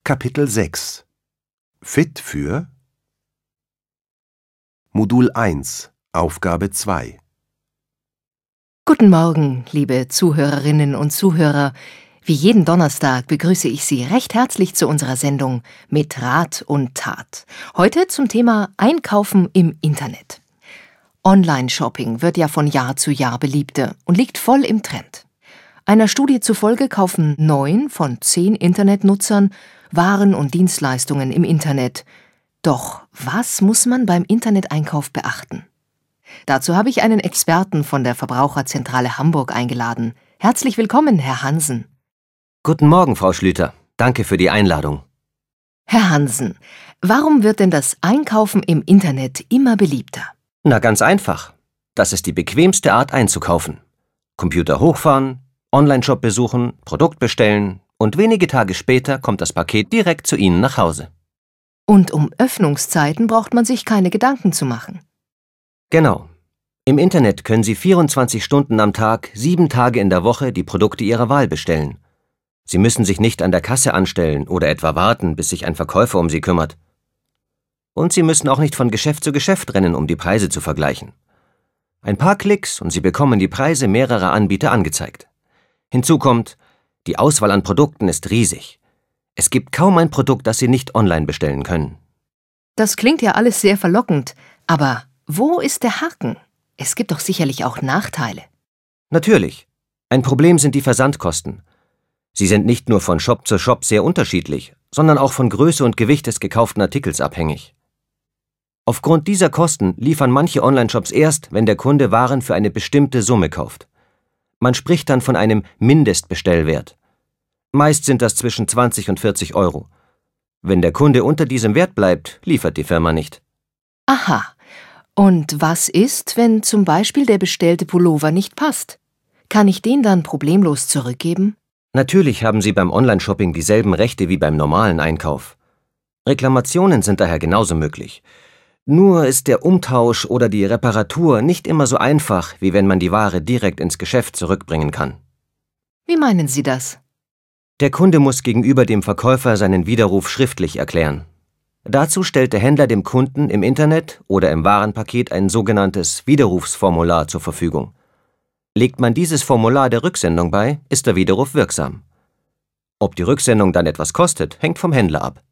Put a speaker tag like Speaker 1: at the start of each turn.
Speaker 1: Kapitel 6 Fit für Modul 1 Aufgabe 2
Speaker 2: Guten Morgen, liebe Zuhörerinnen und Zuhörer. Wie jeden Donnerstag begrüße ich Sie recht herzlich zu unserer Sendung mit Rat und Tat. Heute zum Thema Einkaufen im Internet. Online-Shopping wird ja von Jahr zu Jahr beliebter und liegt voll im Trend. Einer Studie zufolge kaufen 9 von 10 Internetnutzern Waren und Dienstleistungen im Internet. Doch was muss man beim Interneteinkauf beachten? Dazu habe ich einen Experten von der Verbraucherzentrale Hamburg eingeladen. Herzlich willkommen, Herr Hansen.
Speaker 3: Guten Morgen, Frau Schlüter. Danke für die Einladung.
Speaker 2: Herr Hansen, warum wird denn das Einkaufen im Internet immer beliebter?
Speaker 3: Na, ganz einfach. Das ist die bequemste Art einzukaufen. Computer hochfahren, Online-Shop besuchen, Produkt bestellen und wenige Tage später kommt das Paket direkt zu Ihnen nach Hause.
Speaker 2: Und um Öffnungszeiten braucht man sich keine Gedanken zu machen.
Speaker 3: Genau. Im Internet können Sie 24 Stunden am Tag, 7 Tage in der Woche die Produkte Ihrer Wahl bestellen. Sie müssen sich nicht an der Kasse anstellen oder etwa warten, bis sich ein Verkäufer um Sie kümmert. Und Sie müssen auch nicht von Geschäft zu Geschäft rennen, um die Preise zu vergleichen. Ein paar Klicks und Sie bekommen die Preise mehrerer Anbieter angezeigt. Hinzu kommt, die Auswahl an Produkten ist riesig. Es gibt kaum ein Produkt, das Sie nicht online bestellen können.
Speaker 2: Das klingt ja alles sehr verlockend, aber wo ist der Haken? Es gibt doch sicherlich auch Nachteile.
Speaker 3: Natürlich. Ein Problem sind die Versandkosten. Sie sind nicht nur von Shop zu Shop sehr unterschiedlich, sondern auch von Größe und Gewicht des gekauften Artikels abhängig. Aufgrund dieser Kosten liefern manche Online-Shops erst, wenn der Kunde Waren für eine bestimmte Summe kauft. Man spricht dann von einem Mindestbestellwert. Meist sind das zwischen 20 und 40 Euro. Wenn der Kunde unter diesem Wert bleibt, liefert die Firma nicht.
Speaker 2: Aha. Und was ist, wenn zum Beispiel der bestellte Pullover nicht passt? Kann ich den dann problemlos zurückgeben?
Speaker 3: Natürlich haben Sie beim Online-Shopping dieselben Rechte wie beim normalen Einkauf. Reklamationen sind daher genauso möglich. Nur ist der Umtausch oder die Reparatur nicht immer so einfach, wie wenn man die Ware direkt ins Geschäft zurückbringen kann.
Speaker 2: Wie meinen Sie das?
Speaker 3: Der Kunde muss gegenüber dem Verkäufer seinen Widerruf schriftlich erklären. Dazu stellt der Händler dem Kunden im Internet oder im Warenpaket ein sogenanntes Widerrufsformular zur Verfügung. Legt man dieses Formular der Rücksendung bei, ist der Widerruf wirksam. Ob die Rücksendung dann etwas kostet, hängt vom Händler ab.